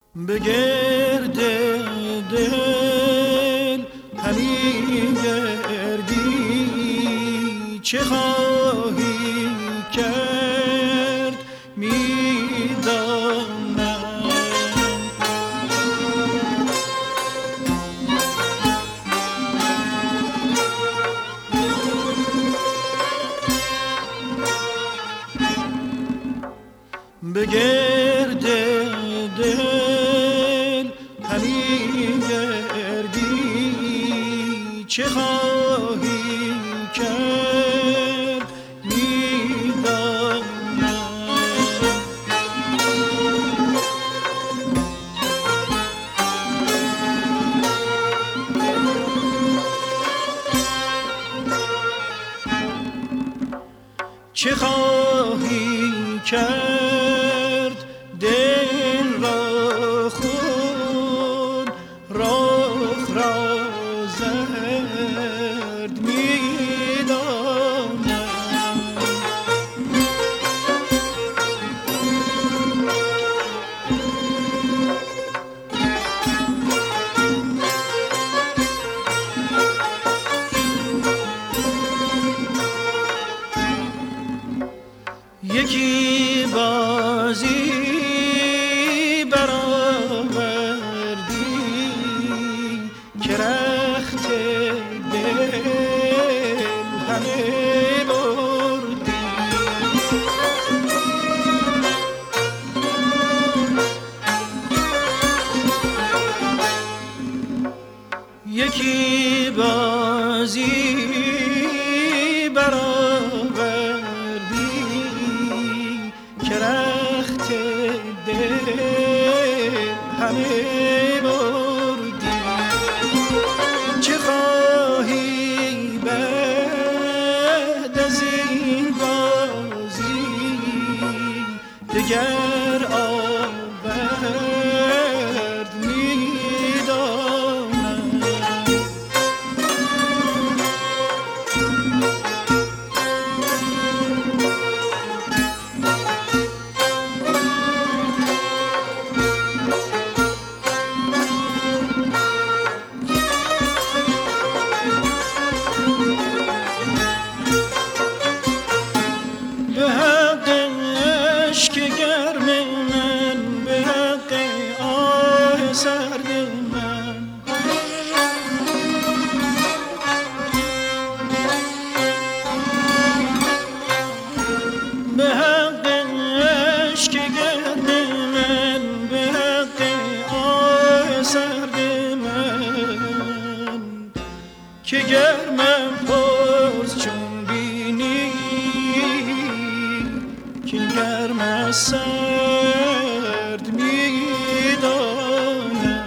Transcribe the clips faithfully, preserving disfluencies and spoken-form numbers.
به گرد دل همی گردی، چه خواهی کرد میدانم. به گرد دل همی گردی، چه خواهی کرد میدانم. چه خواهی کرد دل را خون، رخ را زرد میدانم. یکی بازی برآوردی که رخت دل همه بردی. یکی بازی برآوردی که رخت دل همه بردی. چه خواهی بعد از این بازی دگر آورد میدانم. به حق اشک گرم من، به حق آه سرد من، به حق اشک گرم من، به حق آه سرد من، که گرمم پرس چون بینی که گرم از سرد میدانم.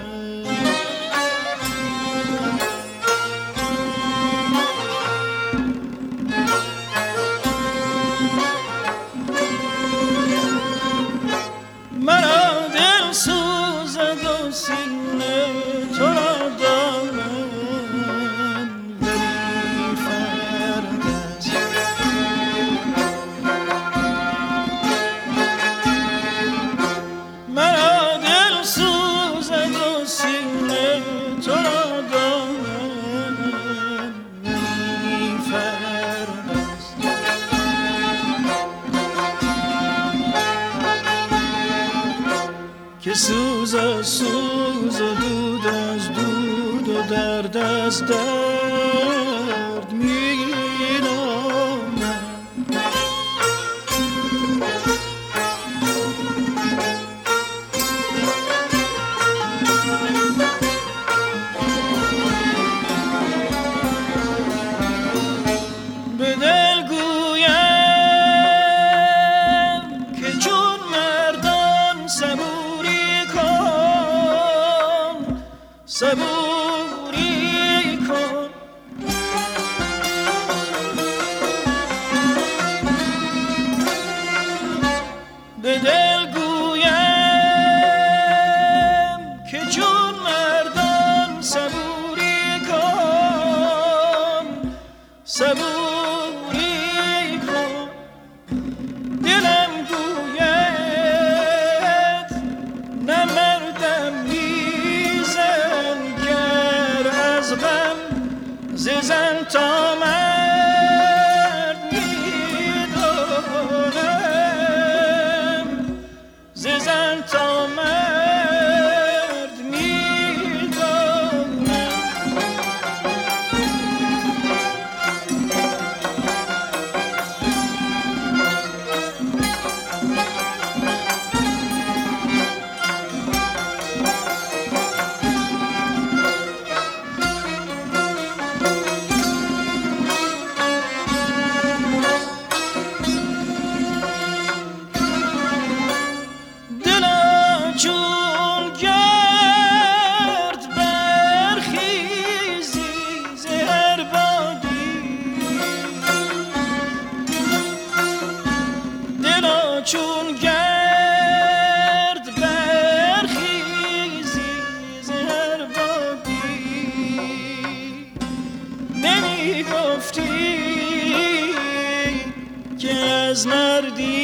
مرا دل سوزد و سینه تو را دارم، ولی فرق است. مرا دل سوزد و سینه تو را دارم، ولی فرق است. که سوز از سوز و دود از دود و درد از درد میدانم. به دل گویم که چون مردان صبوری کن، صبوری کن. به دل گویم که چون مردان صبوری کن، صبوری کن. دلم گوید نه مرد ز زن تا مرد میدانم، ز زن تا مرد میدانم. چون گرد برخیزی زهر بادی، نمی گفتی که از مردی